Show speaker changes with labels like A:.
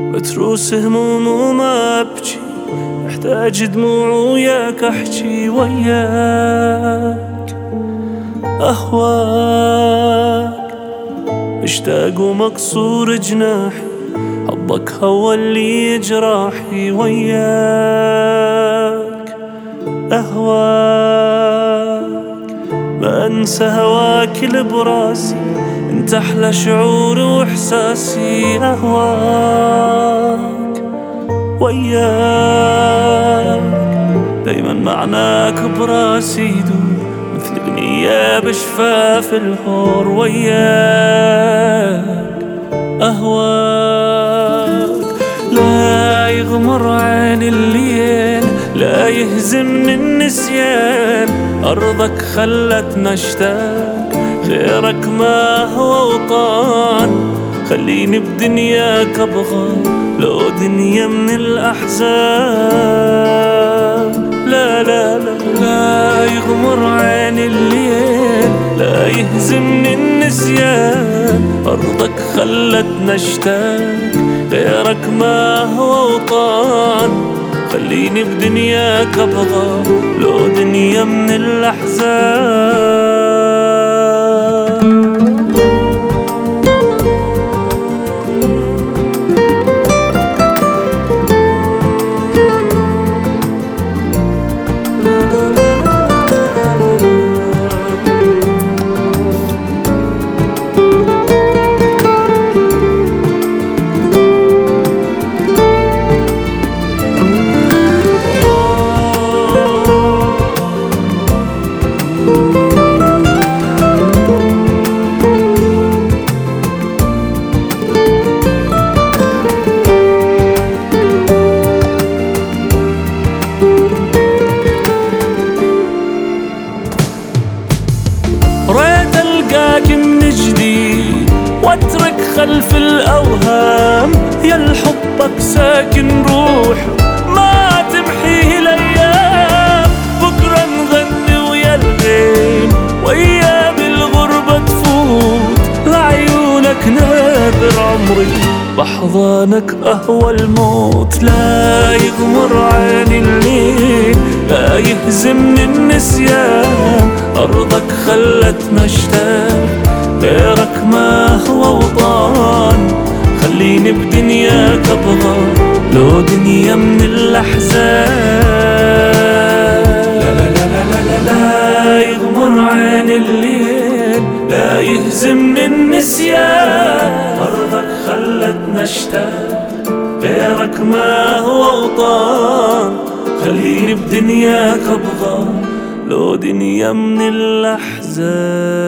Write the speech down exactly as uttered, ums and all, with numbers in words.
A: بتروس هموم وما أبكي، محتاج دموع وياك أحكي وياك أهواك، مشتاق ومكسور جناحي، حبك هو اللي جراحي وياك أهواك، ما أنسى هواك لبراسي، انت أحلى شعور وإحساسي أهواك وياك، دايما معناك براسي يدور مثل أغنية بشفاف الهور وياك أهواك، لا يغمر عين الليل، لا يهزمني النسيان، أرضك خلتنا اشتاق، غيرك ما هو وطان، خليني بدنياك أبغى لو دنيا من الأحزان، لا لا لا لا يغمر عين الليل، لا يهزمني النسيان، أرضك خلتنا اشتاق، غيرك ما هو وطان، خليني بدنياك أبغى لو دنيا من الأحزان. ريت ألقاك من جديد واترك خلف الأوهام، يا الحبك ساكن روحي ما تمحيه الأيام، بكرة نغني ويا الغيم ويا بالغربة تفوت، لعيونك نادر عمري بحضانك أهوى الموت، لا يغمر عيني الليل، لا يهزمني النسيان، أرضك خلتنا اشتاق، غيرك ما هو وطان، خليني بدنياك أبغى لو دنيا من الأحزان، لا لا لا لا لا لا يغمر عين الليل، لا يهزمني النسيان، أرضك خلتنا اشتاق، غيرك ما هو وطان، خليني بدنياك أبغى لو دنيا من الأحزان.